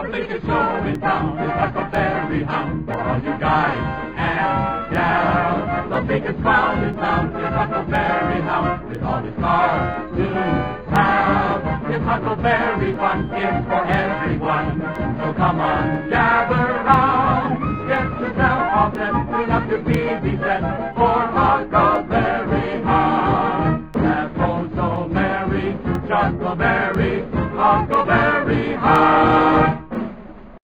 the biggest show in town is Huckleberry Hound. For all you guys and gals, the biggest clown in town is Huckleberry Hound. With all his cartoon pals, his Huckleberry fun is for everyone.